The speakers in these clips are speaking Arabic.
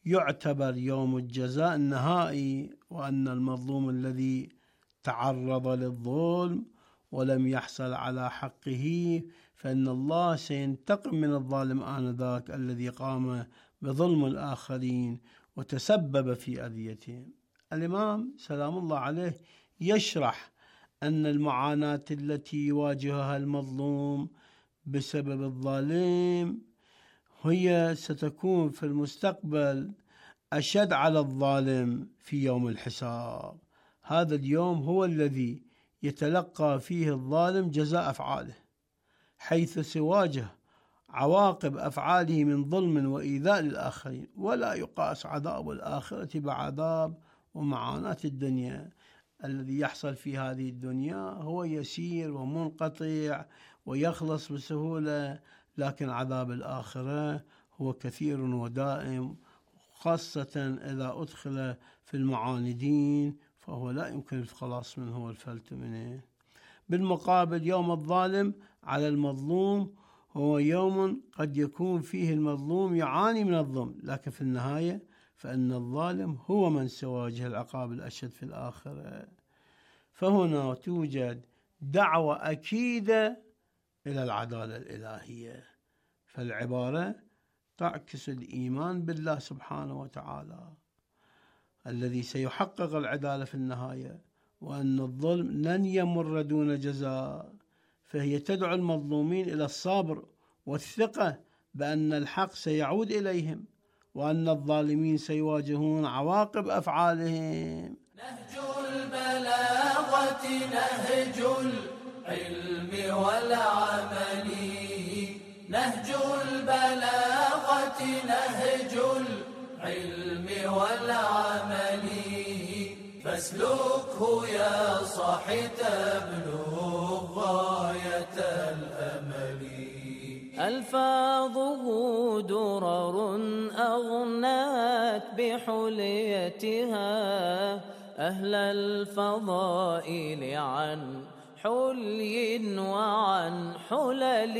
يعتبر يوم الجزاء النهائي، وأن المظلوم الذي تعرض للظلم ولم يحصل على حقه فإن الله سينتقم من الظالم آنذاك الذي قام بظلم الآخرين وتسبب في أذيتهم. الإمام سلام الله عليه يشرح أن المعاناة التي يواجهها المظلوم بسبب الظالم هي ستكون في المستقبل أشد على الظالم في يوم الحساب. هذا اليوم هو الذي يتلقى فيه الظالم جزاء أفعاله، حيث سيواجه عواقب أفعاله من ظلم وإيذاء للآخرين، ولا يقاس عذاب الآخرة بعذاب ومعاناة الدنيا. الذي يحصل في هذه الدنيا هو يسير ومنقطع ويخلص بسهولة، لكن عذاب الآخرة هو كثير ودائم، خاصة إذا أدخل في المعاندين فهو لا يمكن الخلاص منه والفلت منه. بالمقابل يوم الظالم على المظلوم هو يوم قد يكون فيه المظلوم يعاني من الظلم، لكن في النهاية فإن الظالم هو من سيواجه العقاب الأشد في الآخرة. فهنا توجد دعوة أكيدة إلى العدالة الإلهية، فالعبارة تعكس الإيمان بالله سبحانه وتعالى الذي سيحقق العدالة في النهاية، وأن الظلم لن يمر دون جزاء. فهي تدعو المظلومين إلى الصبر والثقة بأن الحق سيعود إليهم، وأن الظالمين سيواجهون عواقب أفعالهم. نهج البلاغة نهج العلم والعمل، نهج البلاغة نهج العلم والعمل، فاسلكه يا صاحي تبلغ غاية الأمل. ألفاظه درر أغنت بحليتها أهل الفضائل عن حلي وعن حلل.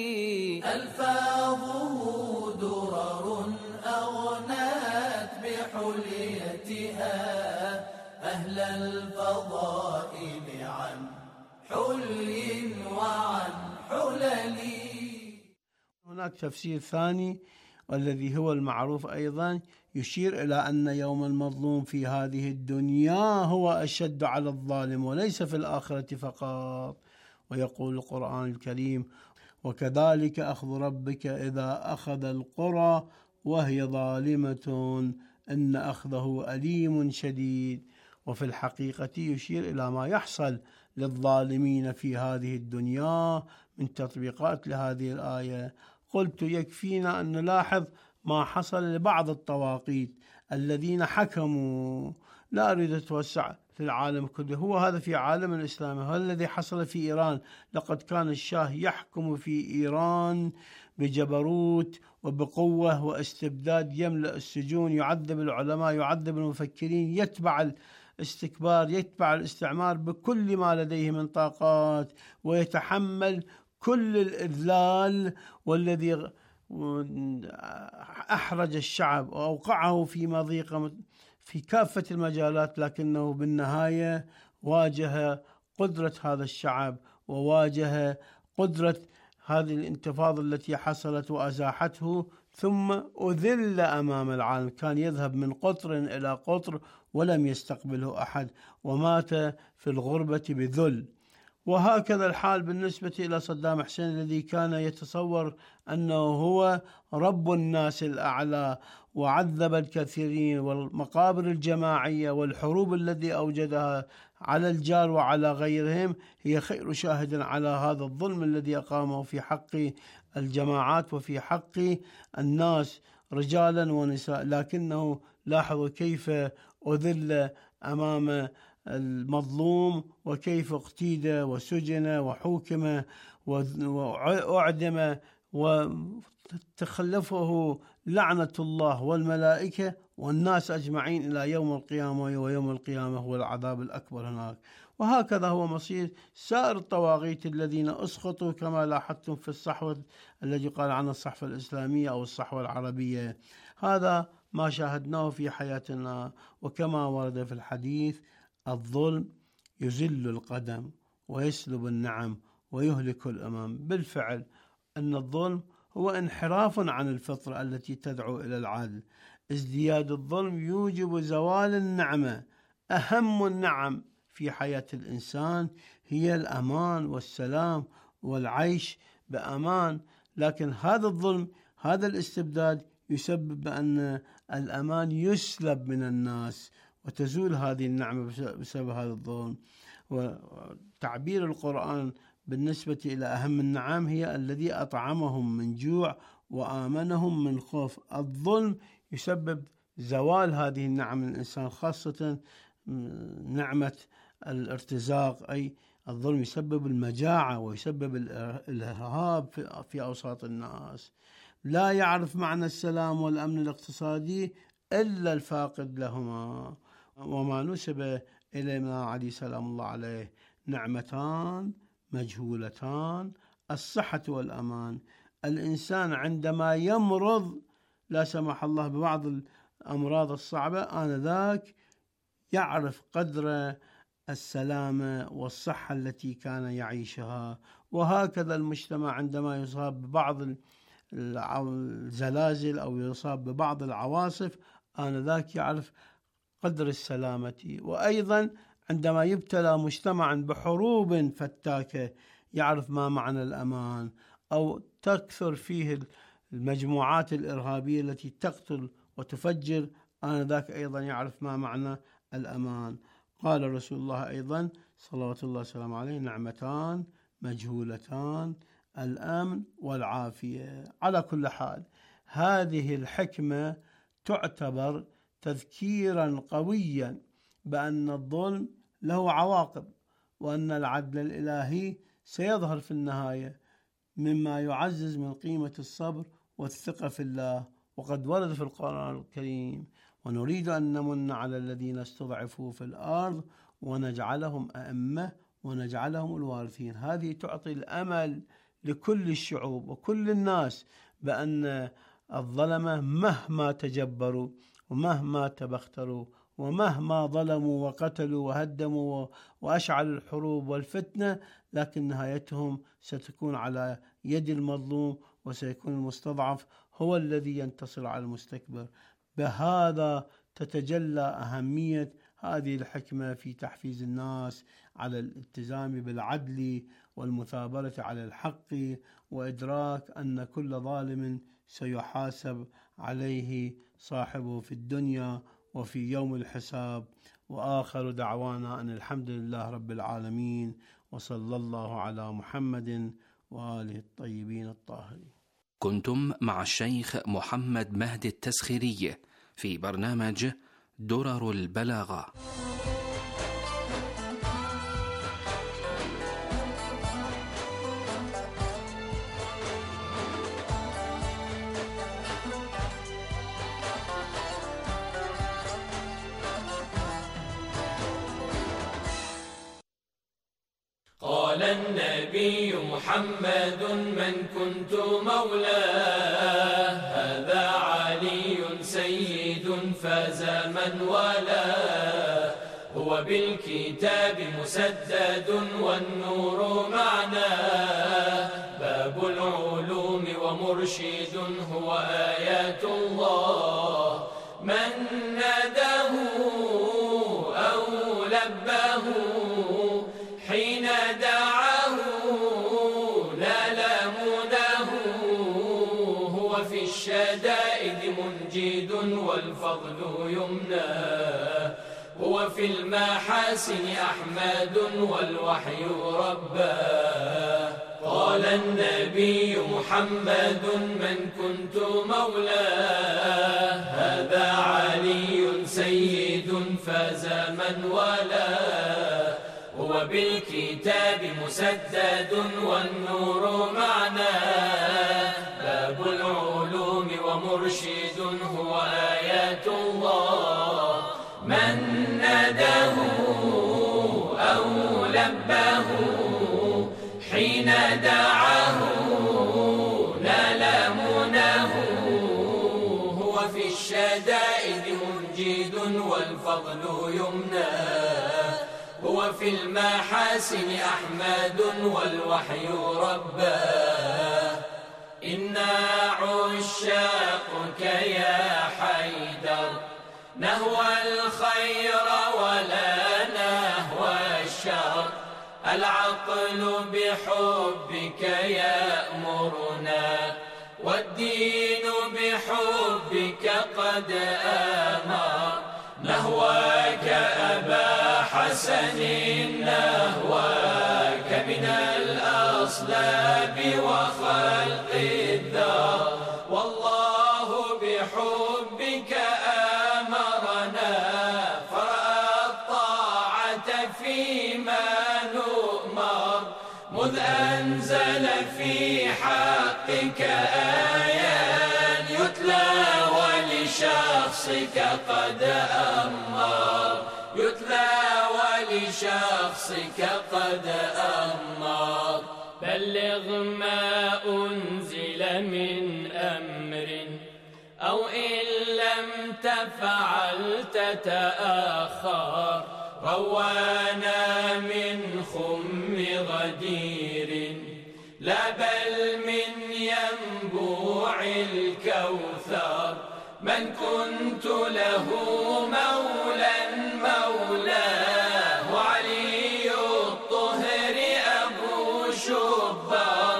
ألفاظه درر أغنت بحليتها أهل الفضائل عن حلي وعن حلل. هناك تفسير ثاني والذي هو المعروف أيضا يشير إلى أن يوم المظلوم في هذه الدنيا هو أشد على الظالم وليس في الآخرة فقط. ويقول القرآن الكريم: وكذلك أخذ ربك إذا أخذ القرى وهي ظالمة إن أخذه أليم شديد. وفي الحقيقة يشير إلى ما يحصل للظالمين في هذه الدنيا من تطبيقات لهذه الآية. قلت يكفينا أن نلاحظ ما حصل لبعض الطواغيت الذين حكموا، لا أريد أتوسع في العالم كله، هو هذا في عالم الإسلام. هذا الذي حصل في إيران، لقد كان الشاه يحكم في إيران بجبروت وبقوة واستبداد، يملأ السجون، يعذب العلماء، يعذب المفكرين، يتبع الاستكبار، يتبع الاستعمار بكل ما لديه من طاقات، ويتحمل كل الإذلال، والذي أحرج الشعب وأوقعه في مضيقة في كافة المجالات، لكنه بالنهاية واجه قدرة هذا الشعب وواجه قدرة هذه الانتفاضة التي حصلت وأزاحته، ثم أذل أمام العالم. كان يذهب من قطر إلى قطر ولم يستقبله أحد، ومات في الغربة بذل. وهكذا الحال بالنسبة إلى صدام حسين الذي كان يتصور أنه هو رب الناس الأعلى، وعذب الكثيرين، والمقابر الجماعية والحروب التي أوجدها على الجار وعلى غيرهم هي خير شاهد على هذا الظلم الذي أقامه في حق الجماعات وفي حق الناس رجالا ونساء. لكنه لاحظوا كيف أذل أمام المظلوم، وكيف اقتيد وسجن وحوكم وأعدم، وتخلفه لعنة الله والملائكة والناس أجمعين إلى يوم القيامة، ويوم القيامة هو العذاب الأكبر هناك. وهكذا هو مصير سائر الطواغيت الذين أسقطوا، كما لاحظتم في الصحوة الذي قال عنها الصحوة الإسلامية أو الصحوة العربية. هذا ما شاهدناه في حياتنا. وكما ورد في الحديث: الظلم يزل القدم ويسلب النعم ويهلك الأمم. بالفعل أن الظلم هو انحراف عن الفطرة التي تدعو إلى العدل. ازدياد الظلم يوجب زوال النعمة. أهم النعم في حياة الإنسان هي الأمان والسلام والعيش بأمان، لكن هذا الظلم، هذا الاستبداد يسبب بأن الأمان يسلب من الناس وتزول هذه النعمة بسبب هذا الظلم. وتعبير القرآن بالنسبة إلى أهم النعم هي الذي أطعمهم من جوع وآمنهم من خوف. الظلم يسبب زوال هذه النعم من الإنسان، خاصة نعمة الارتزاق. أي الظلم يسبب المجاعة ويسبب الإرهاب في أوساط الناس. لا يعرف معنى السلام والأمن الاقتصادي إلا الفاقد لهما. وما نسب إلينا عليه سلام الله عليه: نعمتان مجهولتان، الصحة والأمان. الإنسان عندما يمرض لا سمح الله ببعض الأمراض الصعبة، آنذاك يعرف قدر السلامة والصحة التي كان يعيشها. وهكذا المجتمع عندما يصاب ببعض الزلازل أو يصاب ببعض العواصف، آنذاك يعرف قدر السلامة. وأيضا عندما يبتلى مجتمع بحروب فتاكة يعرف ما معنى الأمان، أو تكثر فيه المجموعات الإرهابية التي تقتل وتفجر، آنذاك أيضا يعرف ما معنى الأمان. قال رسول الله أيضا صلوات الله وسلامه عليه: نعمتان مجهولتان، الأمن والعافية. على كل حال، هذه الحكمة تعتبر تذكيرا قويا بأن الظلم له عواقب، وأن العدل الإلهي سيظهر في النهاية، مما يعزز من قيمة الصبر والثقة في الله. وقد ورد في القرآن الكريم: ونريد أن نمن على الذين استضعفوا في الأرض ونجعلهم أئمة ونجعلهم الوارثين. هذه تعطي الأمل لكل الشعوب وكل الناس بأن الظلمة مهما تجبروا ومهما تبختروا ومهما ظلموا وقتلوا وهدموا وأشعلوا الحروب والفتنة، لكن نهايتهم ستكون على يد المظلوم، وسيكون المستضعف هو الذي ينتصر على المستكبر. بهذا تتجلى أهمية هذه الحكمة في تحفيز الناس على الالتزام بالعدل والمثابرة على الحق، وإدراك أن كل ظالم سيحاسب عليه صاحبه في الدنيا وفي يوم الحساب. وآخر دعوانا أن الحمد لله رب العالمين، وصلى الله على محمد وآله الطيبين الطاهرين. كنتم مع الشيخ محمد مهدي التسخيري في برنامج درر البلاغة. قال النبي محمد: من كنت مولاه هذا علي سيد فاز من والاه، هو بالكتاب مسدد والنور معناه، باب العلوم ومرشد هو آيات الله، من ناداه أو لباه حين دعاه نال مناه، هو في الشدائد منجد والفضل يمناه، هو في المحاسن أحمد والوحي رباه. قال النبي محمد: من كنت مولاه هذا علي سيد فاز من والاه، هو بالكتاب مسدد والنور معناه، باب العلوم ومرشد هو آيات الله، من ناداه أو لباه حين دعاه نال مناه، هو في الشدائد مجيد والفضل يمناه، هو في المحاسن أحمد والوحي رباه. إنا عشاقك يا حيدر، نهوى الخير ولا نهوى الشر، العقل بحبك يأمرنا، والدين بحبك قد آمر، نهواك أبا حسن نهواك من الأصلاب وخلق الدار، والله بحبك آمرنا، فرأى الطاعة فيما نؤمر، مذ أنزل في حقك آيات يتلى ولشخصك قد أمر، يتلى ولشخصك قد أمر. بلغ ما أنزل من أمر، أو إن لم تفعل تتأخر، روانا من خم غدير، لا بل من ينبوع الكوثر، من كنت له مولا مولاه، وعلي الطهر أبو شبر،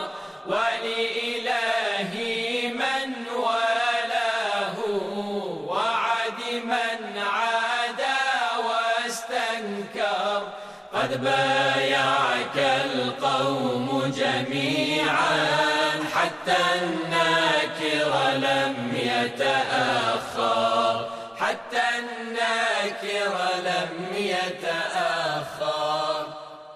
ولإلهي من والاه، وعد من عادى واستنكر، قد بايعك القوم جميعا، حتى الناكر لم يتأخر، حتى الناكر لم يتأخر.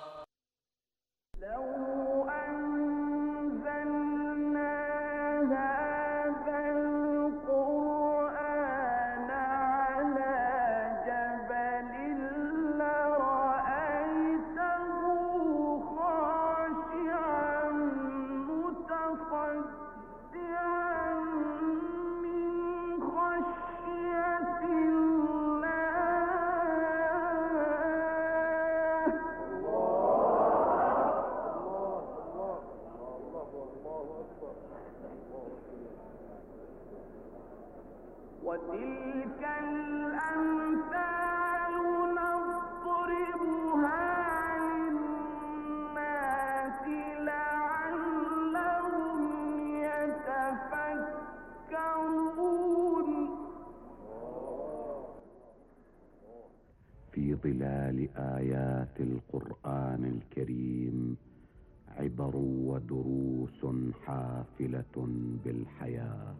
وتلك الأمثال نضربها للناس لعلهم يتفكرون. في ظلال آيات القرآن الكريم عبر ودروس حافلة بالحياة.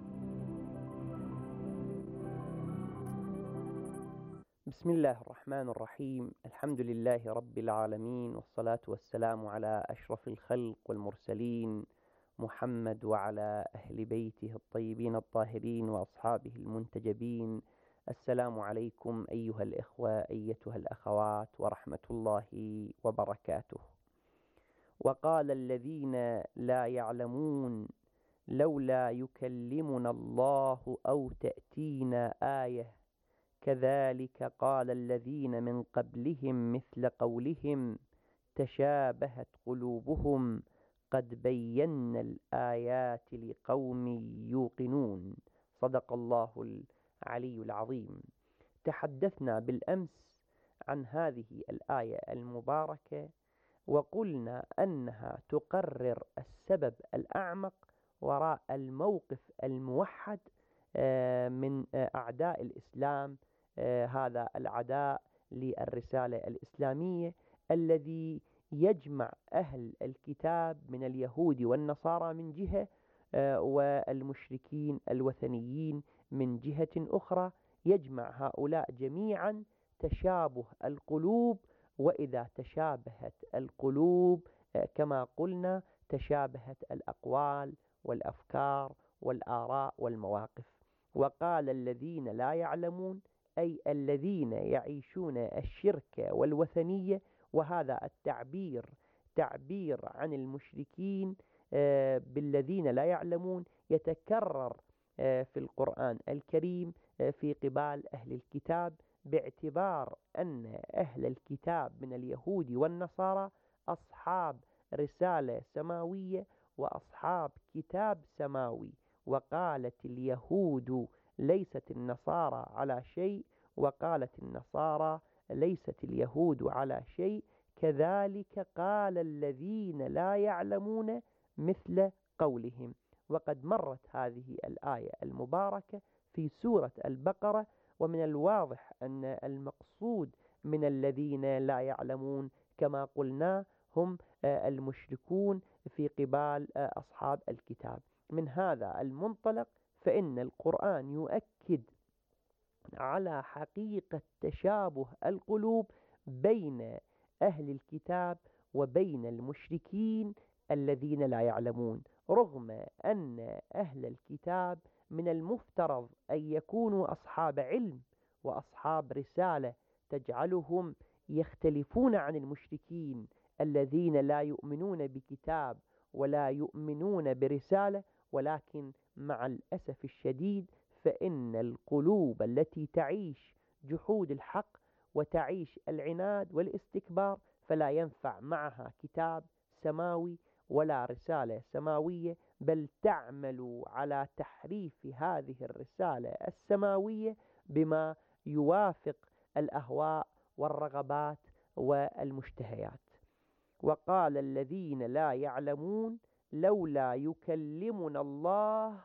بسم الله الرحمن الرحيم، الحمد لله رب العالمين، والصلاة والسلام على أشرف الخلق والمرسلين، محمد وعلى أهل بيته الطيبين الطاهرين وأصحابه المنتجبين. السلام عليكم أيها الإخوة أيتها الأخوات ورحمة الله وبركاته. وقال الذين لا يعلمون لولا يكلمنا الله أو تأتينا آية، كذلك قال الذين من قبلهم مثل قولهم تشابهت قلوبهم قد بينا الآيات لقوم يوقنون. صدق الله العلي العظيم. تحدثنا بالأمس عن هذه الآية المباركة، وقلنا أنها تقرر السبب الأعمق وراء الموقف الموحد من أعداء الإسلام، هذا العداء للرسالة الإسلامية الذي يجمع أهل الكتاب من اليهود والنصارى من جهة، والمشركين الوثنيين من جهة أخرى، يجمع هؤلاء جميعا تشابه القلوب، وإذا تشابهت القلوب كما قلنا تشابهت الأقوال والأفكار والآراء والمواقف. وقال الذين لا يعلمون أي الذين يعيشون الشرك والوثنية، وهذا التعبير تعبير عن المشركين بالذين لا يعلمون يتكرر في القرآن الكريم في قبال أهل الكتاب، باعتبار أن أهل الكتاب من اليهود والنصارى أصحاب رسالة سماوية وأصحاب كتاب سماوي. وقالت اليهود ليست النصارى على شيء، وقالت النصارى ليست اليهود على شيء، كذلك قال الذين لا يعلمون مثل قولهم. وقد مرت هذه الآية المباركة في سورة البقرة، ومن الواضح أن المقصود من الذين لا يعلمون كما قلنا هم المشركون في قبال أصحاب الكتاب. من هذا المنطلق فإن القرآن يؤكد على حقيقة تشابه القلوب بين أهل الكتاب وبين المشركين الذين لا يعلمون، رغم أن أهل الكتاب من المفترض أن يكونوا أصحاب علم وأصحاب رسالة تجعلهم يختلفون عن المشركين الذين لا يؤمنون بكتاب ولا يؤمنون برسالة. ولكن مع الأسف الشديد فإن القلوب التي تعيش جحود الحق وتعيش العناد والاستكبار فلا ينفع معها كتاب سماوي ولا رسالة سماوية، بل تعمل على تحريف هذه الرسالة السماوية بما يوافق الأهواء والرغبات والمشتهيات. وقال الذين لا يعلمون لولا يكلمنا الله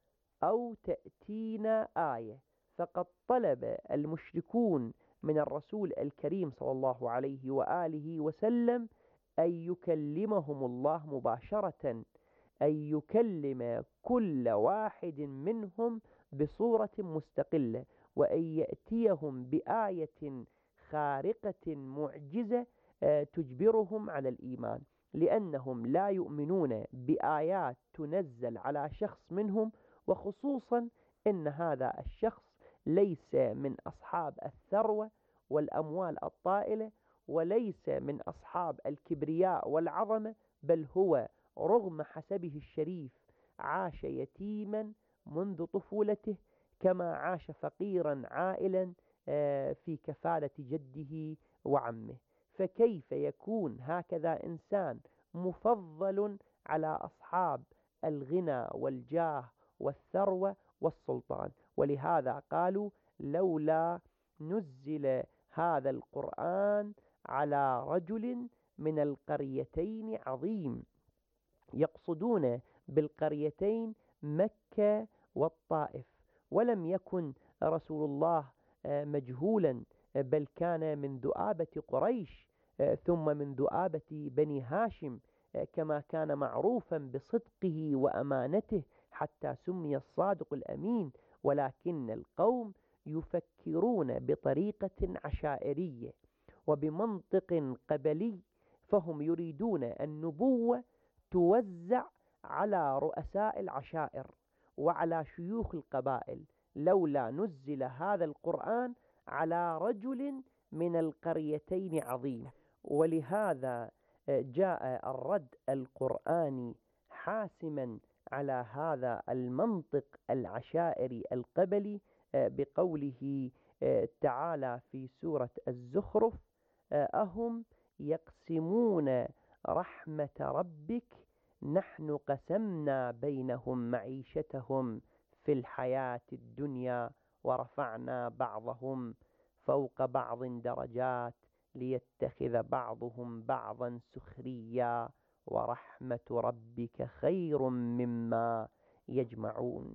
أو تأتينا آية. فقد طلب المشركون من الرسول الكريم صلى الله عليه وآله وسلم أن يكلمهم الله مباشرة، أن يكلم كل واحد منهم بصورة مستقلة، وأن يأتيهم بآية خارقة معجزة تجبرهم على الإيمان، لأنهم لا يؤمنون بآيات تنزل على شخص منهم، وخصوصا إن هذا الشخص ليس من أصحاب الثروة والأموال الطائلة، وليس من أصحاب الكبرياء والعظمة، بل هو رغم حسبه الشريف عاش يتيما منذ طفولته، كما عاش فقيرا عائلا في كفالة جده وعمه. فكيف يكون هكذا إنسان مفضل على أصحاب الغنى والجاه والثروة والسلطان؟ ولهذا قالوا لولا نزل هذا القرآن على رجل من القريتين عظيم. يقصدون بالقريتين مكة والطائف. ولم يكن رسول الله مجهولا، بل كان من ذؤابة قريش ثم من ذؤابة بني هاشم، كما كان معروفا بصدقه وأمانته حتى سمي الصادق الأمين. ولكن القوم يفكرون بطريقة عشائرية وبمنطق قبلي، فهم يريدون النبوة توزع على رؤساء العشائر وعلى شيوخ القبائل. لولا نزل هذا القرآن على رجل من القريتين عظيم. ولهذا جاء الرد القرآني حاسما على هذا المنطق العشائري القبلي بقوله تعالى في سورة الزخرف: أهم يقسمون رحمة ربك نحن قسمنا بينهم معيشتهم في الحياة الدنيا ورفعنا بعضهم فوق بعض درجات ليتخذ بعضهم بعضا سخريا ورحمة ربك خير مما يجمعون.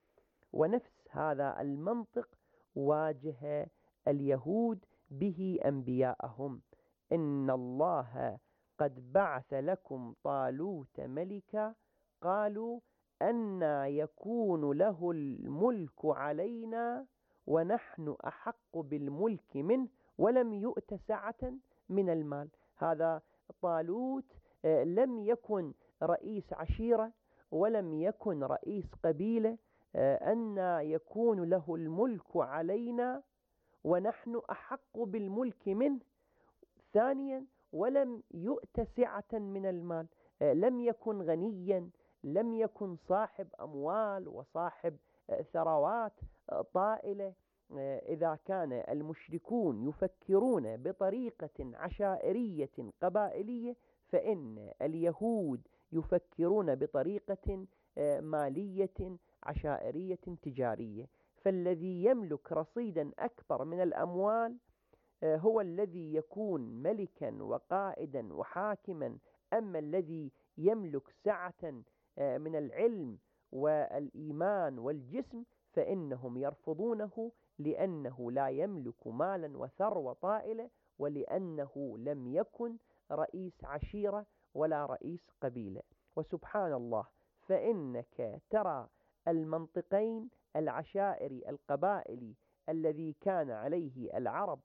ونفس هذا المنطق واجه اليهود به أنبياءهم: إن الله قد بعث لكم طالوت ملكا قالوا أنى يكون له الملك علينا ونحن أحق بالملك منه ولم يؤت سعة من المال. هذا طالوت لم يكن رئيس عشيرة ولم يكن رئيس قبيلة، أنى يكون له الملك علينا ونحن أحق بالملك منه. ثانيا ولم يؤت سعة من المال، لم يكن غنيا، لم يكن صاحب أموال وصاحب ثروات طائلة. إذا كان المشركون يفكرون بطريقة عشائرية قبائلية، فإن اليهود يفكرون بطريقة مالية عشائرية تجارية. فالذي يملك رصيدا أكبر من الأموال هو الذي يكون ملكا وقائدا وحاكما. أما الذي يملك سعة من العلم والإيمان والجسم فإنهم يرفضونه، لأنه لا يملك مالا وثروة طائلة، ولأنه لم يكن رئيس عشيرة ولا رئيس قبيلة. وسبحان الله، فإنك ترى المنطقين العشائري القبائلي الذي كان عليه العرب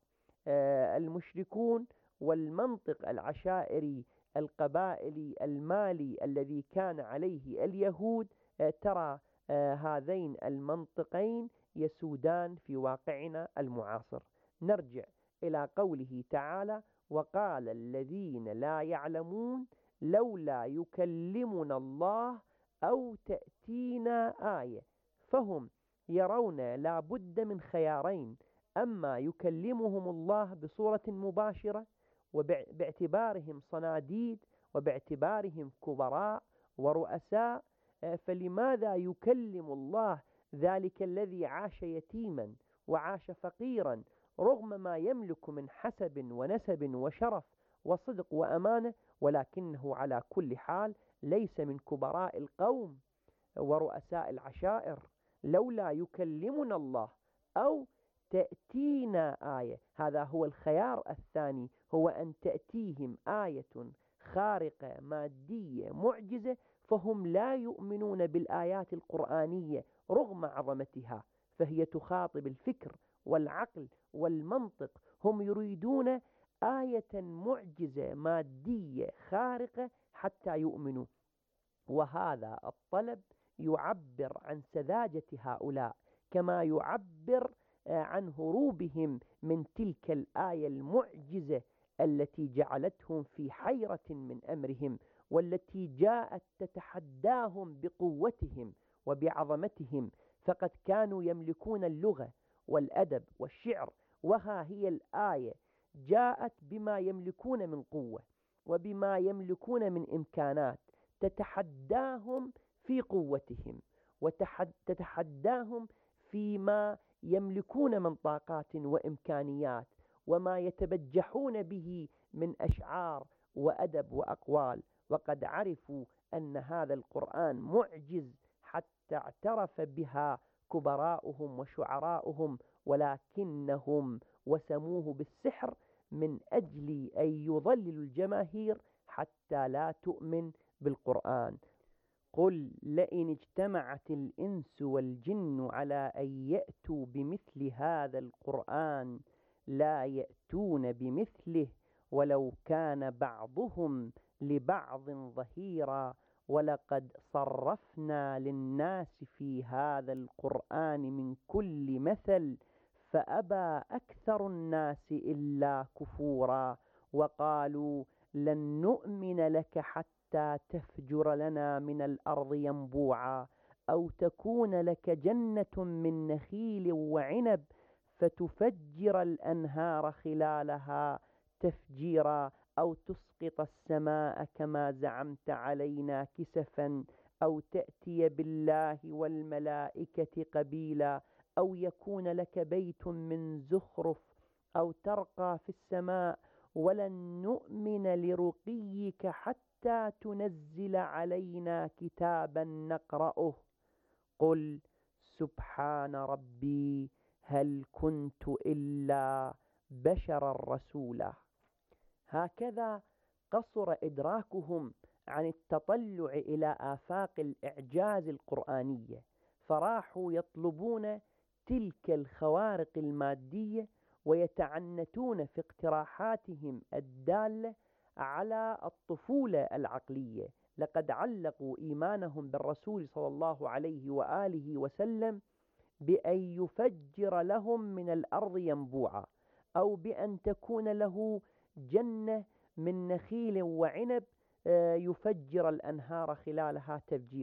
المشركون، والمنطق العشائري القبائلي المالي الذي كان عليه اليهود، ترى هذين المنطقين يسودان في واقعنا المعاصر. نرجع إلى قوله تعالى: وقال الذين لا يعلمون لولا يكلمنا الله أو تأتينا آية. فهم يرون لا بد من خيارين: أما يكلمهم الله بصورة مباشرة وباعتبارهم صناديد وباعتبارهم كبراء ورؤساء، فلماذا يكلم الله ذلك الذي عاش يتيما وعاش فقيرا رغم ما يملك من حسب ونسب وشرف وصدق وأمانة، ولكنه على كل حال ليس من كبراء القوم ورؤساء العشائر؟ لولا يكلمنا الله أو تأتينا آية. هذا هو الخيار الثاني، هو أن تأتيهم آية خارقة مادية معجزة، فهم لا يؤمنون بالآيات القرآنية رغم عظمتها، فهي تخاطب الفكر والعقل والمنطق. هم يريدون آية معجزة مادية خارقة حتى يؤمنوا. وهذا الطلب يعبر عن سذاجة هؤلاء، كما يعبر عن هروبهم من تلك الآية المعجزة التي جعلتهم في حيرة من أمرهم، والتي جاءت تتحداهم بقوتهم وبعظمتهم. فقد كانوا يملكون اللغة والأدب والشعر، وها هي الآية جاءت بما يملكون من قوة وبما يملكون من إمكانات، تتحداهم في قوتهم وتتحداهم فيما يملكون من طاقات وإمكانيات، وما يتبجحون به من أشعار وأدب وأقوال. وقد عرفوا أن هذا القرآن معجز حتى اعترف بها كبراؤهم وشعراؤهم، ولكنهم وسموه بالسحر من أجل أن يضللوا الجماهير حتى لا تؤمن بالقرآن. قل لئن اجتمعت الإنس والجن على أن يأتوا بمثل هذا القرآن لا يأتون بمثله ولو كان بعضهم لبعض ظهيرا ولقد صرفنا للناس في هذا القرآن من كل مثل فأبى أكثر الناس إلا كفورا وقالوا لن نؤمن لك حتى تفجر لنا من الأرض ينبوعا أو تكون لك جنة من نخيل وعنب فتفجر الأنهار خلالها تفجيرا أو تسقط السماء كما زعمت علينا كسفا أو تأتي بالله والملائكة قبيلا أو يكون لك بيت من زخرف أو ترقى في السماء ولن نؤمن لرقيك حتى تنزل علينا كتابا نقرأه قل سبحان ربي هل كنت إلا بشرا رسولا. هكذا قصر إدراكهم عن التطلع إلى آفاق الإعجاز القرآنية، فراحوا يطلبون تلك الخوارق المادية ويتعنتون في اقتراحاتهم الدالة على الطفولة العقلية. لقد علقوا إيمانهم بالرسول صلى الله عليه وآله وسلم بأن يفجر لهم من الأرض ينبوعا أو بأن تكون له جنة من نخيل وعنب يفجر الأنهار خلالها تفجيرا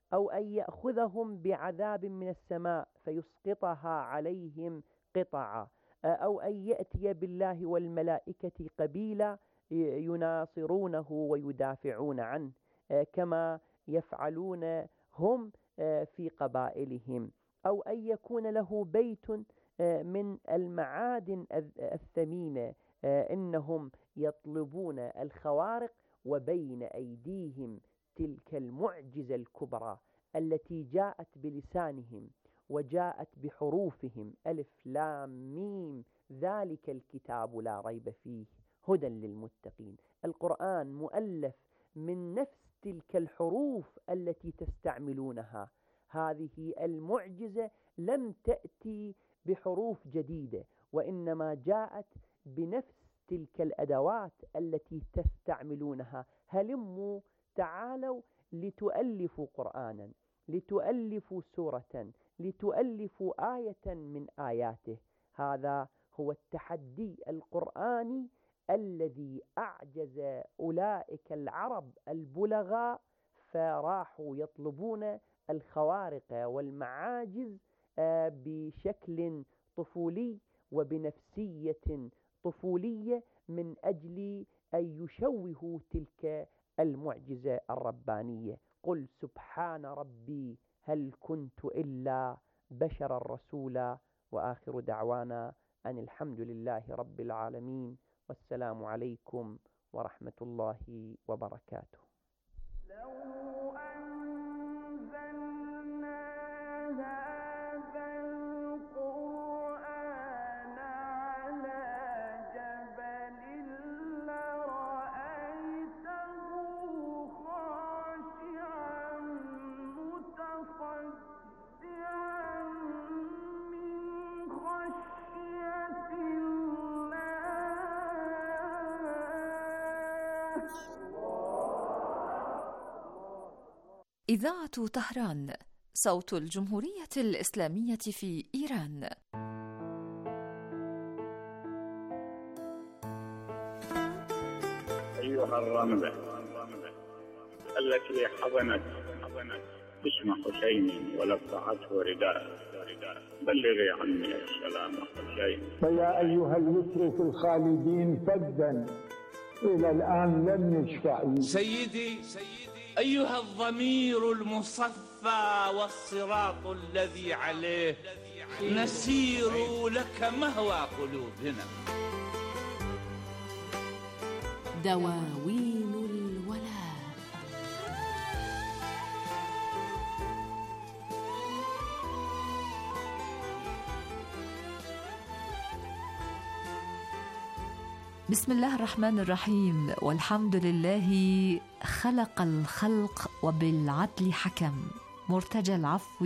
أو أن يأخذهم بعذاب من السماء فيسقطها عليهم قطعا، أو أن يأتي بالله والملائكة قبيلا يناصرونه ويدافعون عنه كما يفعلون هم في قبائلهم، أو أن يكون له بيت من المعادن الثمينة. إنهم يطلبون الخوارق وبين أيديهم تلك المعجزة الكبرى التي جاءت بلسانهم وجاءت بحروفهم: ألف لام ميم ذلك الكتاب لا ريب فيه هدى للمتقين. القرآن مؤلف من نفس تلك الحروف التي تستعملونها. هذه المعجزة لم تأتي بحروف جديدة، وإنما جاءت بنفس تلك الأدوات التي تستعملونها. هلموا تعالوا لتؤلفوا قرآنا، لتؤلفوا سورة، لتؤلفوا آية من آياته. هذا هو التحدي القرآني الذي أعجز أولئك العرب البلغاء، فراحوا يطلبون الخوارق والمعاجز بشكل طفولي وبنفسية طفولية من أجل أن يشوهوا تلك المعجزة الربانية. قل سبحان ربي هل كنت إلا بشرا رسولا، وآخر دعوانا أن الحمد لله رب العالمين، والسلام عليكم ورحمة الله وبركاته. إذاعة طهران، صوت الجمهورية الإسلامية في إيران. أيها الرملة التي حضنت اسم حسين ولفعته رداء، بلغي عني السلام حسين. فيا أيها المسرف الخالدين فدا إلى الآن لم يشفع. سيدي أيها الضمير المصفى والصراط الذي عليه نسير لك مهوى قلوبنا. دواوين الولاء. بسم الله الرحمن الرحيم، والحمد لله خلق الخلق وبالعدل حكم، مرتجى العفو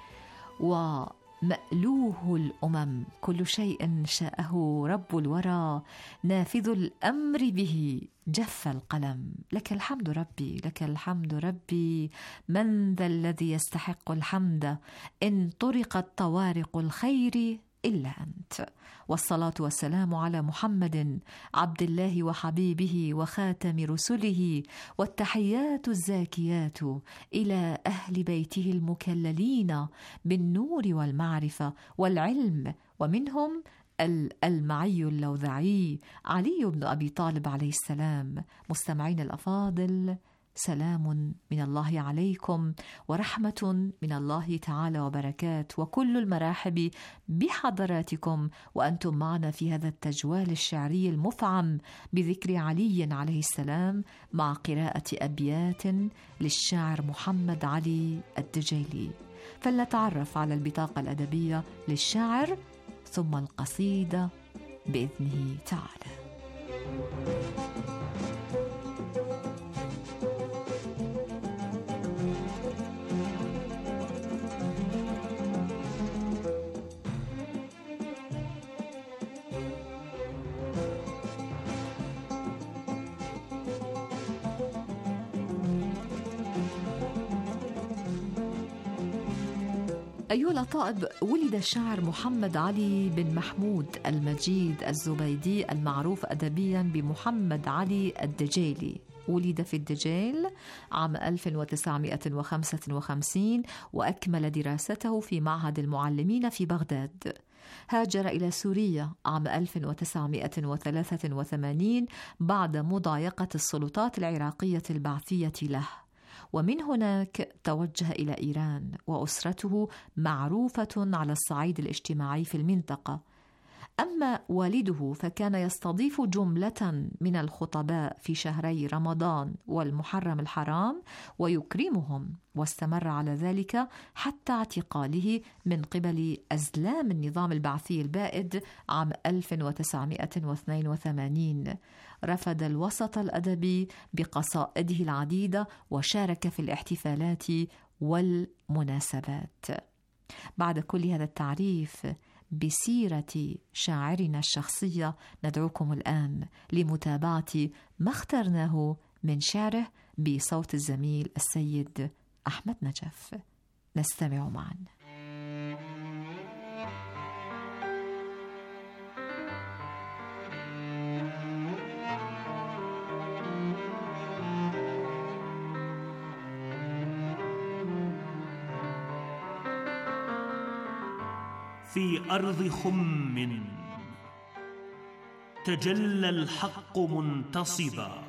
ومألوه الأمم، كل شيء شاءه رب الورى، نافذ الأمر به جف القلم. لك الحمد ربي، لك الحمد ربي، من ذا الذي يستحق الحمد إن طرقت طوارق الخير إلا أنت. والصلاة والسلام على محمد عبد الله وحبيبه وخاتم رسله، والتحيات الزاكيات إلى أهل بيته المكللين بالنور والمعرفة والعلم، ومنهم المعي اللوذعي علي بن أبي طالب عليه السلام. مستمعين الأفاضل، سلام من الله عليكم ورحمة من الله تعالى وبركاته، وكل المراحب بحضراتكم وأنتم معنا في هذا التجوال الشعري المفعم بذكر علي عليه السلام، مع قراءة أبيات للشاعر محمد علي الدجيلي. فلنتعرف على البطاقة الأدبية للشاعر ثم القصيدة بإذنه تعالى. أيها الأطائب، ولد الشاعر محمد علي بن محمود المجيد الزبيدي المعروف أدبيا بمحمد علي الدجيلي ولد في الدجيل عام 1955 وأكمل دراسته في معهد المعلمين في بغداد. هاجر إلى سوريا عام 1983 بعد مضايقة السلطات العراقية البعثية له، ومن هناك توجه إلى إيران، وأسرته معروفة على الصعيد الاجتماعي في المنطقة. أما والده فكان يستضيف جملة من الخطباء في شهري رمضان والمحرم الحرام ويكرمهم، واستمر على ذلك حتى اعتقاله من قبل أزلام النظام البعثي البائد عام 1982. رفد الوسط الأدبي بقصائده العديدة وشارك في الاحتفالات والمناسبات. بعد كل هذا التعريف بسيرة شاعرنا الشخصية، ندعوكم الآن لمتابعة ما اخترناه من شعره بصوت الزميل السيد أحمد نجف. نستمع معا. في أرض خم تجلى الحق منتصبا،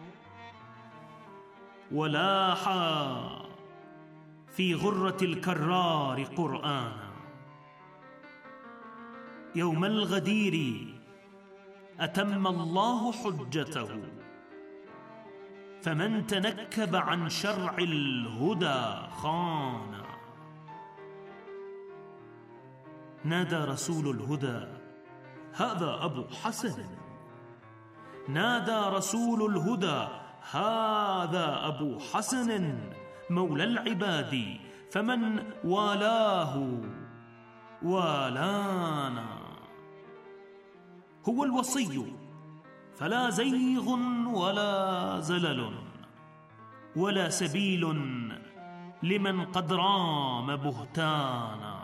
ولاحا في غرة الكرار قرآنا. يوم الغدير أتم الله حجته، فمن تنكب عن شرع الهدى خان. نادى رسول الهدى هذا أبو حسن، نادى رسول الهدى هذا أبو حسن، مولى العباد فمن والاه والانا. هو الوصي فلا زيغ ولا زلل، ولا سبيل لمن قد رام بهتانا.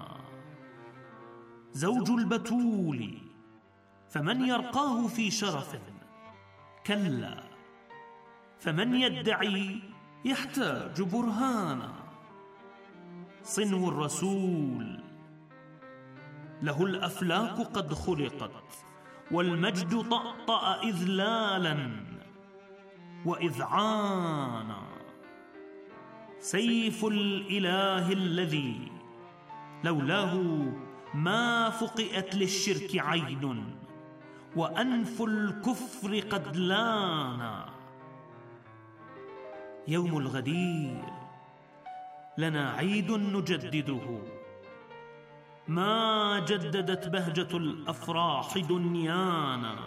زوج البتول فمن يرقاه في شرف، كلا فمن يدعي يحتاج برهانا. صنو الرسول له الأفلاك قد خلقت، والمجد طأطأ إذلالا وإذعانا. سيف الإله الذي لولاه ما فقئت للشرك عين، وأنف الكفر قد لانا. يوم الغدير لنا عيد نجدده، ما جددت بهجة الأفراح دنيانا.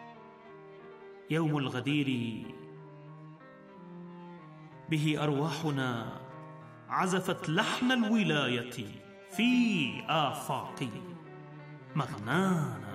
يوم الغدير به أرواحنا عزفت لحن الولاية في آفاق مغنانا.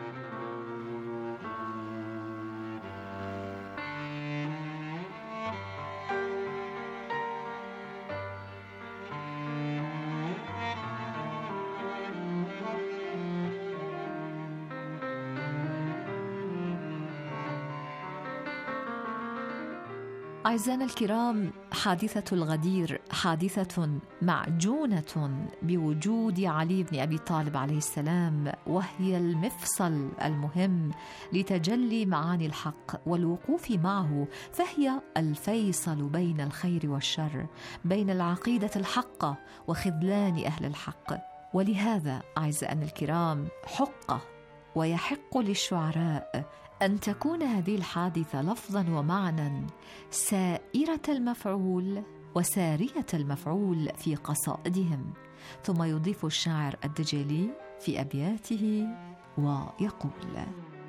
أعزائنا الكرام، حادثة الغدير حادثة معجونة بوجود علي بن أبي طالب عليه السلام، وهي المفصل المهم لتجلي معاني الحق والوقوف معه، فهي الفيصل بين الخير والشر، بين العقيدة الحقة وخذلان أهل الحق. ولهذا أعزائنا الكرام حق ويحق للشعراء أن تكون هذه الحادثة لفظاً ومعنى سائرة المفعول وسارية المفعول في قصائدهم. ثم يضيف الشاعر الدجيلي في أبياته ويقول: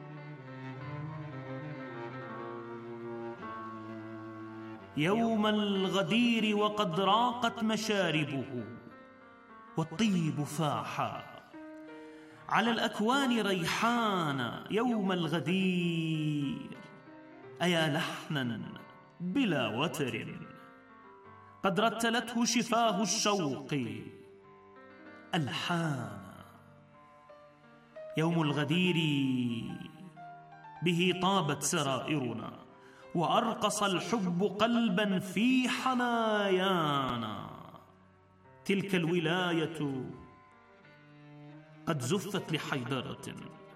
يوم الغدير وقد راقت مشاربه، والطيب فاحا على الأكوان ريحانا. يوم الغدير أيا لحنا بلا وتر، قد رتلته شفاه الشوق ألحانا. يوم الغدير به طابت سرائرنا، وأرقص الحب قلبا في حنايانا. تلك الولاية قد زفت لحيدرة،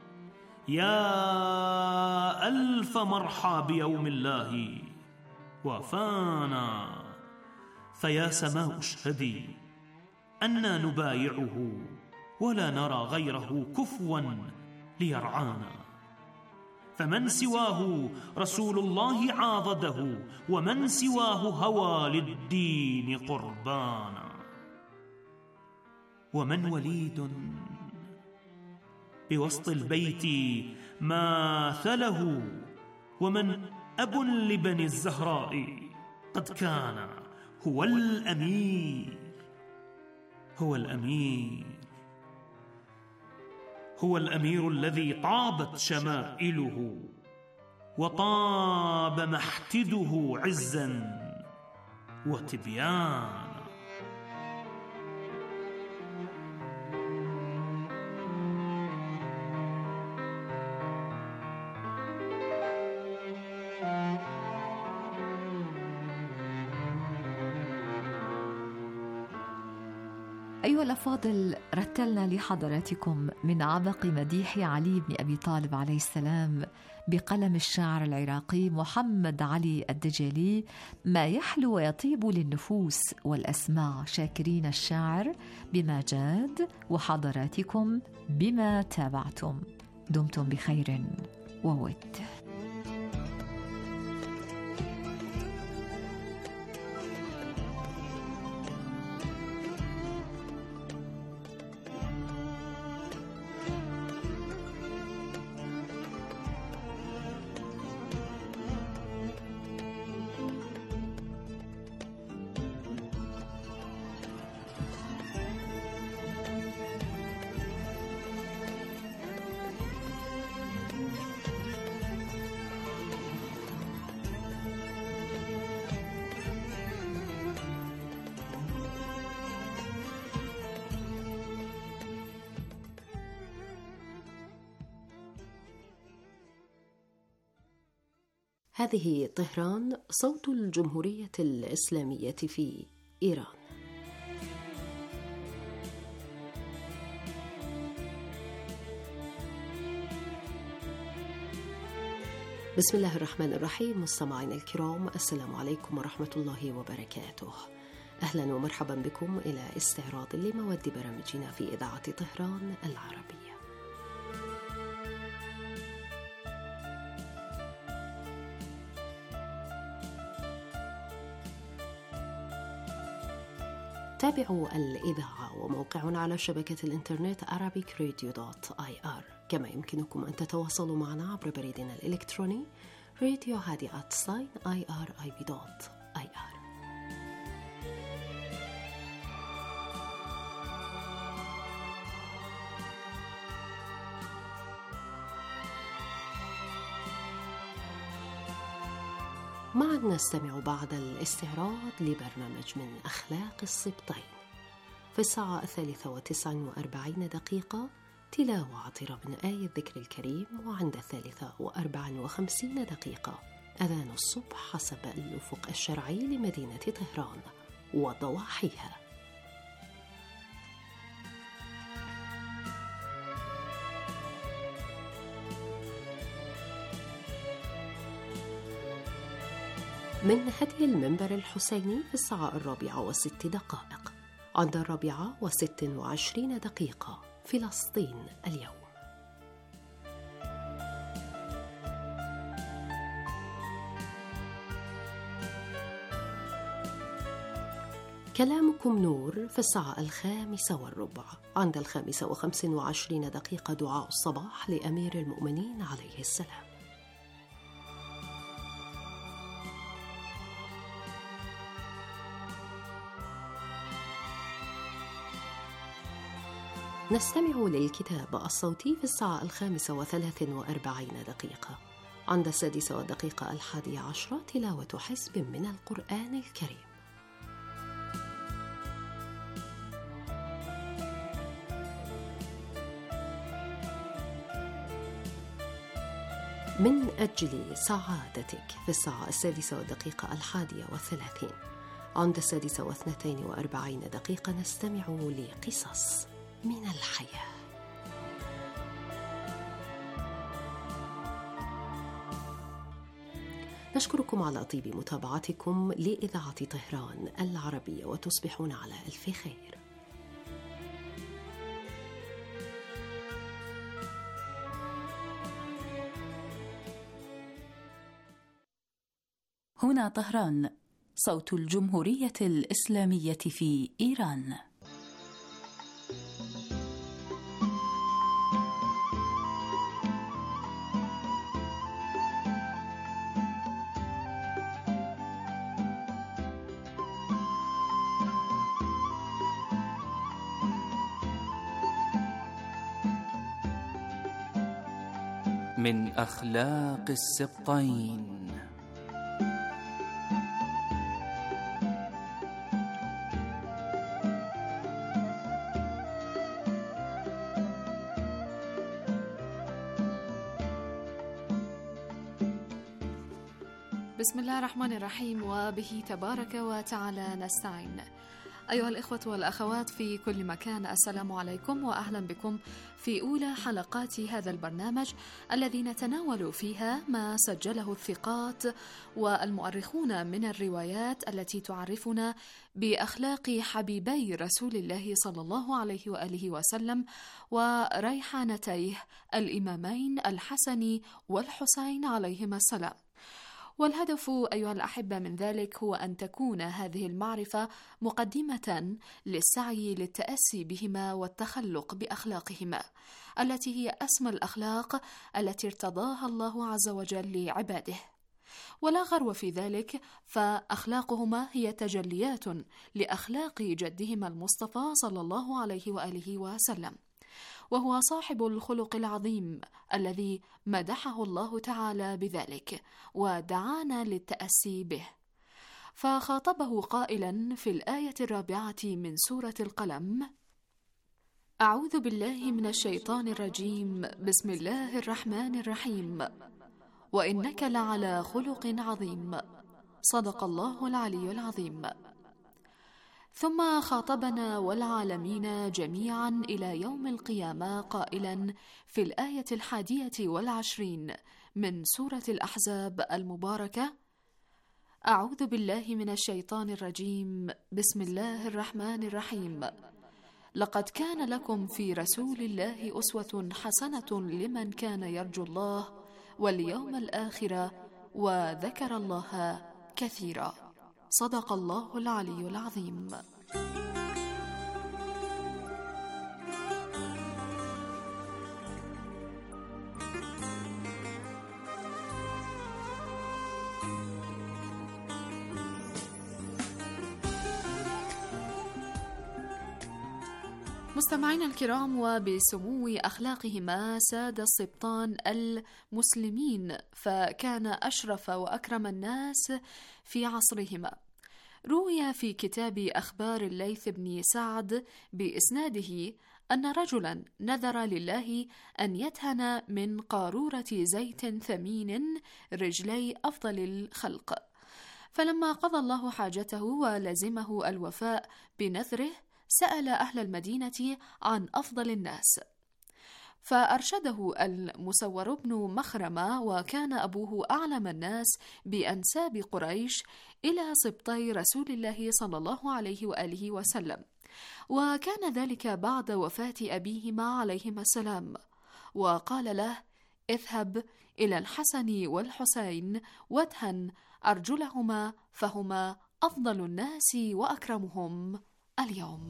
يا ألف مرحى بيوم الله وفانا. فيا سماء اشهدي أنا نبايعه ولا نرى غيره كفوا ليرعانا. فمن سواه رسول الله عاضده، ومن سواه هوى للدين قربانا. ومن وليد بوسط البيت ماثله، ومن أب لبني الزهراء قد كان هو الأمير. هو الأمير، هو الأمير الذي طابت شمائله وطاب محتده عزا وتبيانا. أيها الأفاضل، رتلنا لحضراتكم من عبق مديح علي بن أبي طالب عليه السلام بقلم الشاعر العراقي محمد علي الدجالي ما يحلو ويطيب للنفوس والأسماع، شاكرين الشاعر بما جاد وحضراتكم بما تابعتم. دمتم بخير وود. هذه طهران، صوت الجمهورية الإسلامية في إيران. بسم الله الرحمن الرحيم. مستمعينا الكرام، السلام عليكم ورحمة الله وبركاته. أهلا ومرحبا بكم إلى استعراض لمواد برامجنا في إذاعة طهران العربية. تابعوا الإذاعة وموقعنا على شبكة الإنترنت arabicradio.ir. كما يمكنكم أن تتواصلوا معنا عبر بريدنا الإلكتروني radio@irib.ir. معا نستمع بعد الاستعراض لبرنامج من أخلاق السبطين. في الساعة 43:49 تلاوة عطرة من آية الذكر الكريم، وعند 43:54 أذان الصبح حسب الأفق الشرعي لمدينة طهران وضواحيها. من هدي المنبر الحسيني في الساعة 4:06 عند 4:26 فلسطين اليوم. كلامكم نور في الساعة 5:15 عند 5:25 دعاء الصباح لأمير المؤمنين عليه السلام. نستمع للكتاب الصوتي في الساعة 5:43 عند 6:11 تلاوة حزب من القرآن الكريم. من أجل سعادتك في الساعة 6:01:31. عند 6:42 نستمع لقصص من الحياة. نشكركم على طيب متابعتكم لإذاعة طهران العربية، وتصبحون على ألف خير. هنا طهران، صوت الجمهورية الإسلامية في إيران. من أخلاق السبطين. بسم الله الرحمن الرحيم، وبه تبارك وتعالى نستعين. أيها الإخوة والأخوات في كل مكان، السلام عليكم وأهلا بكم في أولى حلقات هذا البرنامج الذي نتناول فيها ما سجله الثقات والمؤرخون من الروايات التي تعرفنا بأخلاق حبيبي رسول الله صلى الله عليه وآله وسلم وريحانتيه الإمامين الحسن والحسين عليهما السلام. والهدف أيها الأحبة من ذلك هو أن تكون هذه المعرفة مقدمة للسعي للتأسي بهما والتخلق بأخلاقهما التي هي أسمى الأخلاق التي ارتضاها الله عز وجل لعباده. ولا غرو في ذلك، فأخلاقهما هي تجليات لأخلاق جدهما المصطفى صلى الله عليه وآله وسلم، وهو صاحب الخلق العظيم الذي مدحه الله تعالى بذلك ودعانا للتأسي به. فخاطبه قائلا في الآية 4 من سورة القلم: أعوذ بالله من الشيطان الرجيم، بسم الله الرحمن الرحيم، وإنك لعلى خلق عظيم. صدق الله العلي العظيم. ثم خاطبنا والعالمين جميعا إلى يوم القيامة قائلا في الآية 21 من سورة الأحزاب المباركة: أعوذ بالله من الشيطان الرجيم، بسم الله الرحمن الرحيم، لقد كان لكم في رسول الله أسوة حسنة لمن كان يرجو الله واليوم الآخر وذكر الله كثيرا. صدق الله العلي العظيم. مستمعينا الكرام، وبسمو أخلاقهما ساد السبطان المسلمين، فكان أشرف وأكرم الناس في عصرهما. روي في كتاب أخبار الليث بن سعد بإسناده أن رجلا نذر لله أن يدهن من قارورة زيت ثمين رجلي أفضل الخلق، فلما قضى الله حاجته ولزمه الوفاء بنذره سأل أهل المدينة عن أفضل الناس، فأرشده المسور بن مخرمة، وكان أبوه أعلم الناس بأنساب قريش، إلى سبطي رسول الله صلى الله عليه وآله وسلم، وكان ذلك بعد وفاة أبيهما عليهما السلام. وقال له: اذهب إلى الحسن والحسين وادهن أرجلهما، فهما أفضل الناس وأكرمهم اليوم.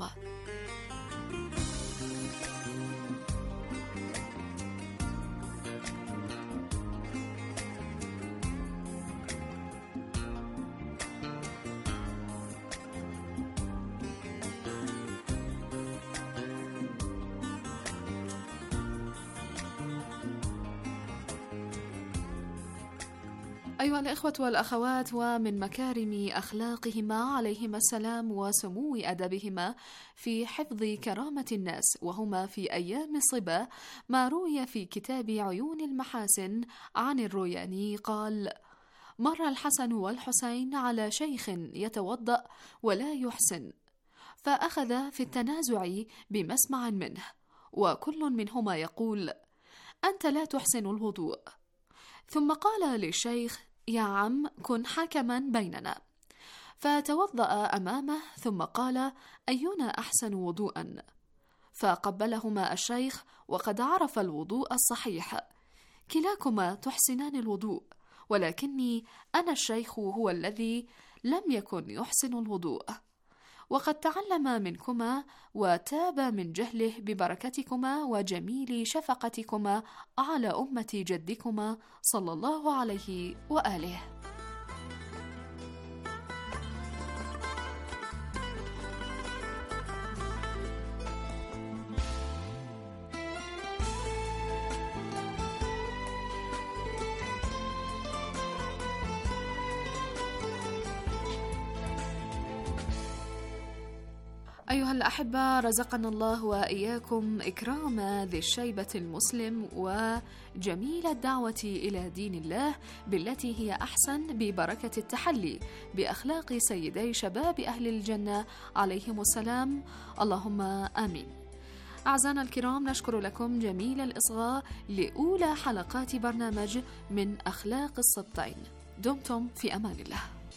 أيها الإخوة والأخوات، ومن مكارم أخلاقهما عليهما السلام وسمو أدبهما في حفظ كرامة الناس وهما في أيام الصبا ما روي في كتاب عيون المحاسن عن الروياني قال: مر الحسن والحسين على شيخ يتوضأ ولا يحسن، فأخذ في التنازع بمسمع منه، وكل منهما يقول: أنت لا تحسن الوضوء. ثم قال للشيخ: يا عم، كن حكما بيننا. فتوضأ أمامه ثم قال: أينا أحسن وضوءا؟ فقبلهما الشيخ وقد عرف الوضوء الصحيح: كلاكما تحسنان الوضوء، ولكني أنا الشيخ هو الذي لم يكن يحسن الوضوء، وقد تعلم منكما وتاب من جهله ببركتكما وجميل شفقتكما على أمة جدكما صلى الله عليه وآله. أيها الأحبة، رزقنا الله وإياكم إكرام ذي الشيبة المسلم وجميل الدعوة إلى دين الله بالتي هي أحسن ببركة التحلي بأخلاق سيدي شباب أهل الجنة عليهم السلام، اللهم آمين. أعزائنا الكرام، نشكر لكم جميل الإصغاء لأولى حلقات برنامج من أخلاق السبطين. دمتم في أمان الله.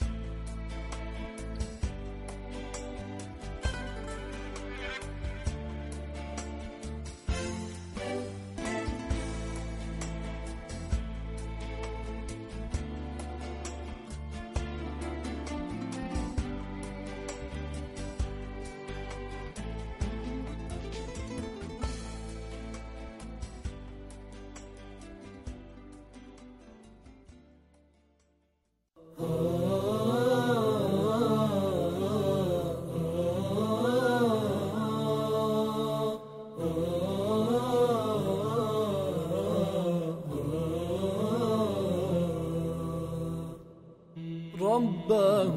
رباه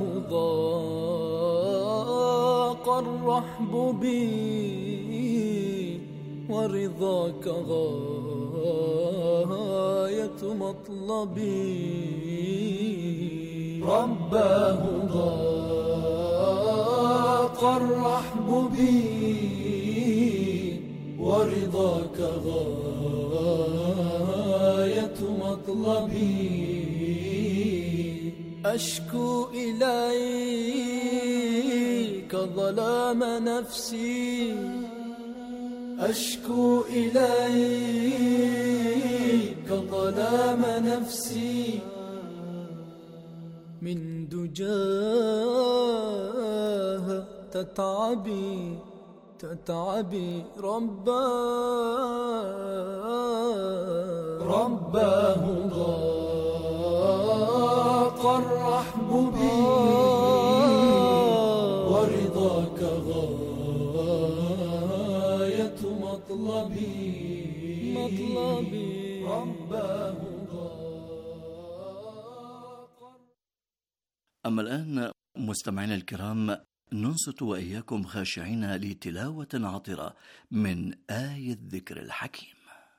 ضاق الرحب بي ورضاك غاية مطلبي. رباه ضاق الرحب بي ورضاك غاية مطلبي. أشكو إليك ظلام نفسي، أشكو إليك ظلام نفسي. من دجاها تتعبي تتعبي. رباه ضاق الرحب بي ورضاك غاية مطلبي. رباه ضاق. أما الآن مستمعينا الكرام، ننصت وإياكم خاشعين لتلاوة عطرة من آية الذكر الحكيم.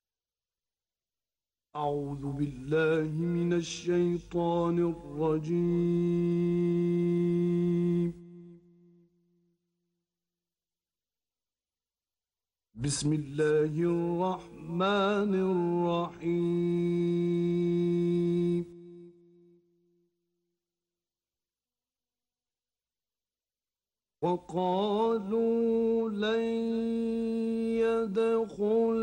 أعوذ بالله من الشيطان الرجيم. بسم الله الرحمن الرحيم. وقالوا لن يدخل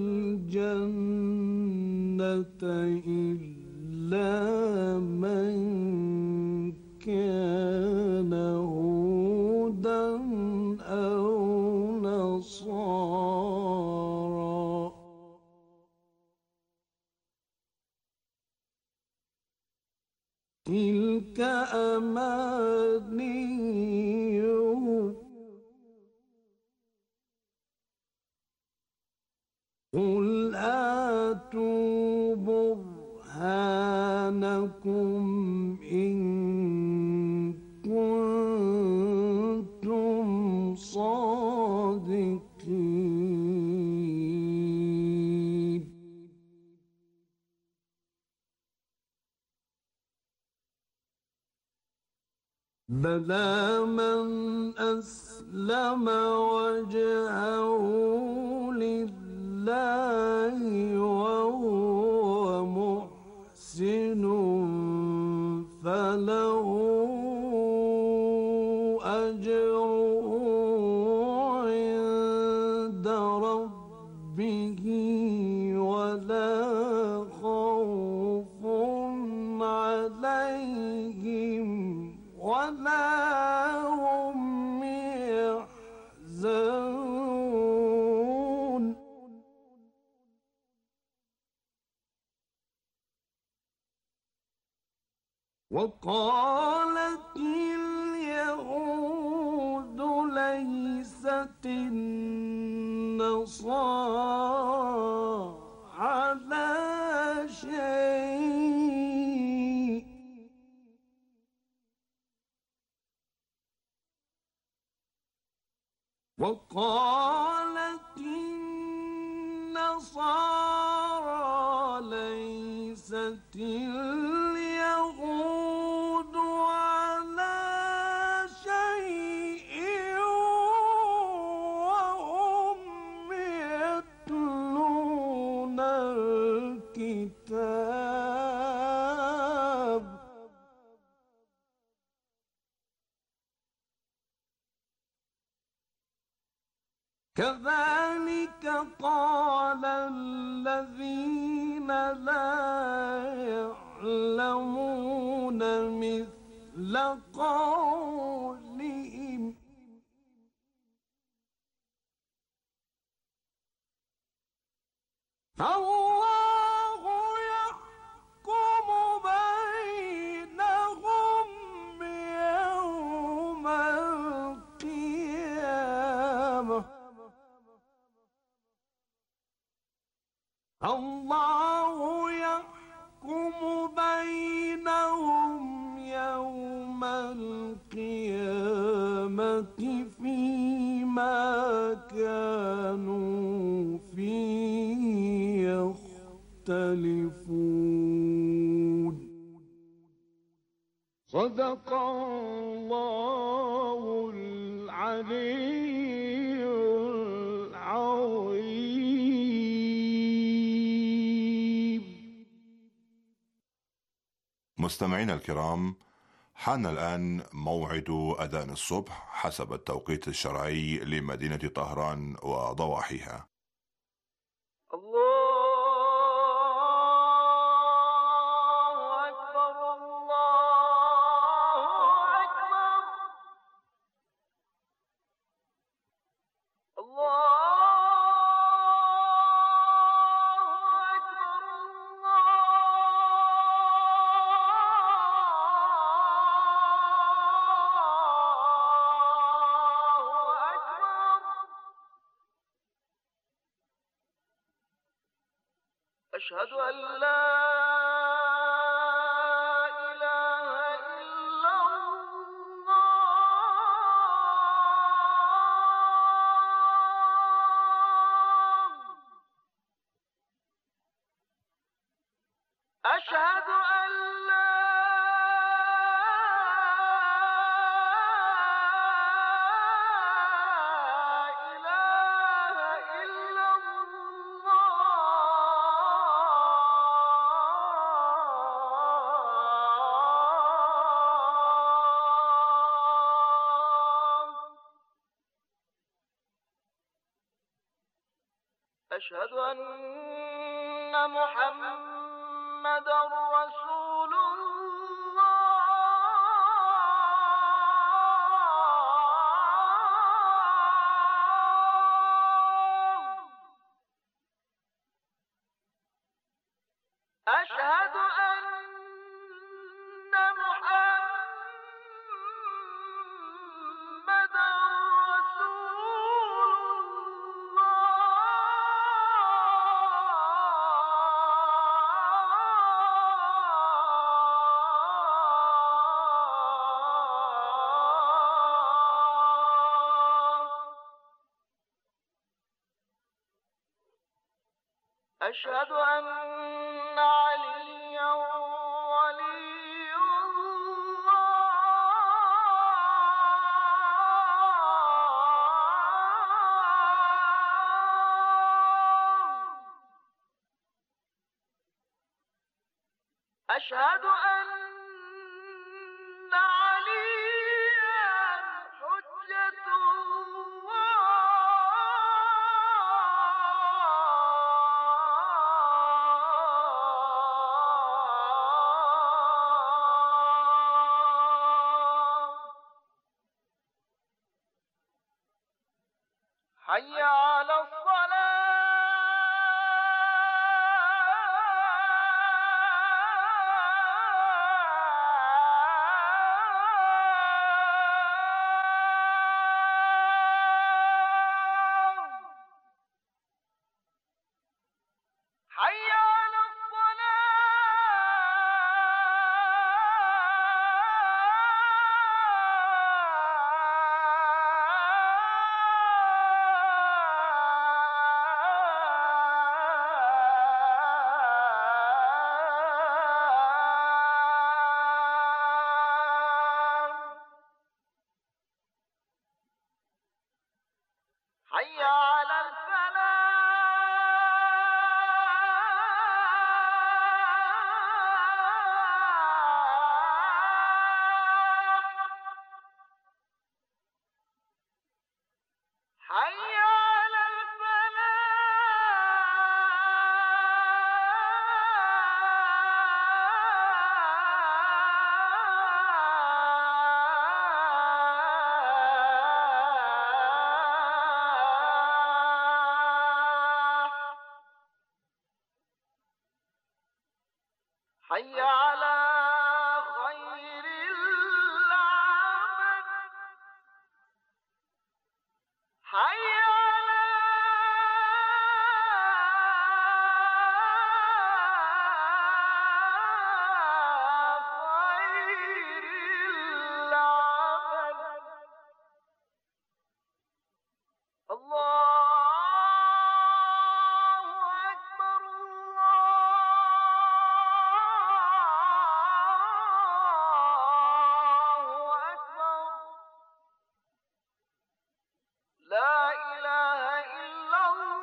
الجنة إلا من كان هودا أو نصارى. تلك أمانيهم قل هاتوا برهانكم بلى من أسلم وجهه لله وهو محسن فله أجره عند ربه ولا خوف عليهم ولا هم يحزنون وقالت اليهود ليست النصارى على شيء وقالت النصارى ليست اليهود على شيء وهم يتلون الكتاب كذلك قال الذين لا يعلمون مثل قولهم الله يحكم بينهم يوم القيامة الله يحكم بينهم يوم القيامة فيما كانوا فيه يختلفون صدق الله العلي العظيم. مستمعينا الكرام، حان الآن موعد أذان الصبح حسب التوقيت الشرعي لمدينة طهران وضواحيها. أشهد أن لا إله إلا الله أشهد أن لا أشهد أن محمدًا رسول الله أشهد أن محمدًا أشهد أن عليا ولي الله أشهد أن عليا حجة حي على حي على حي على حي على خير العمل حي على خير العمل الله أكبر لا إله إلا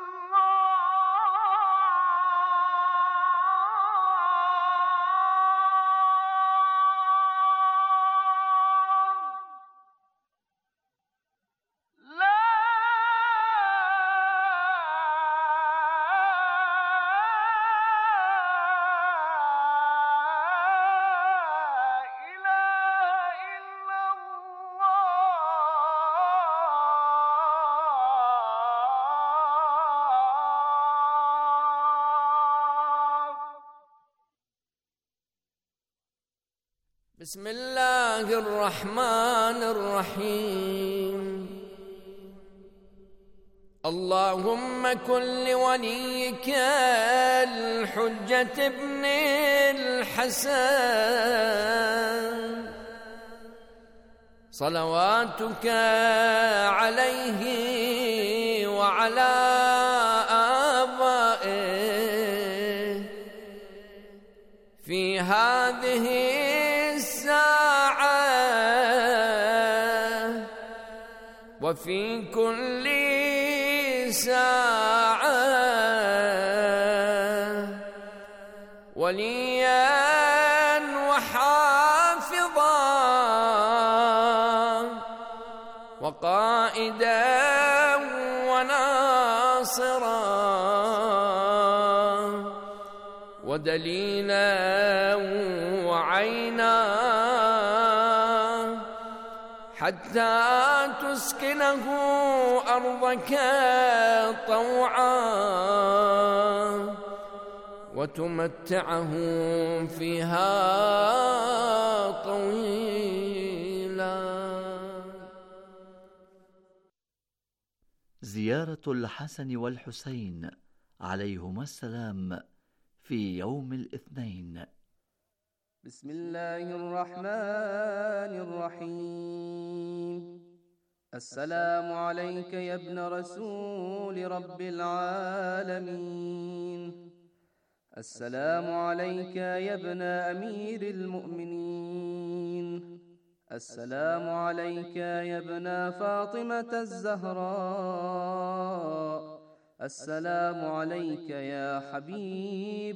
الله لا إله إلا بسم الله الرحمن الرحيم اللهم كن لوليك الحجة ابن الحسن صلواتك عليه وعلى آبائه في هذه الساعة وفي كل ساعة وليا وحافظا وقائدا وناصرا ودليلا وعينا حتى تسكنه أرضك طوعا وتمتعه فيها طويلا. زيارة الحسن والحسين عليهما السلام في يوم الاثنين. بسم الله الرحمن الرحيم. السلام عليك يا ابن رسول رب العالمين. السلام عليك يا ابن أمير المؤمنين. السلام عليك يا ابن فاطمة الزهراء. السلام عليك يا حبيب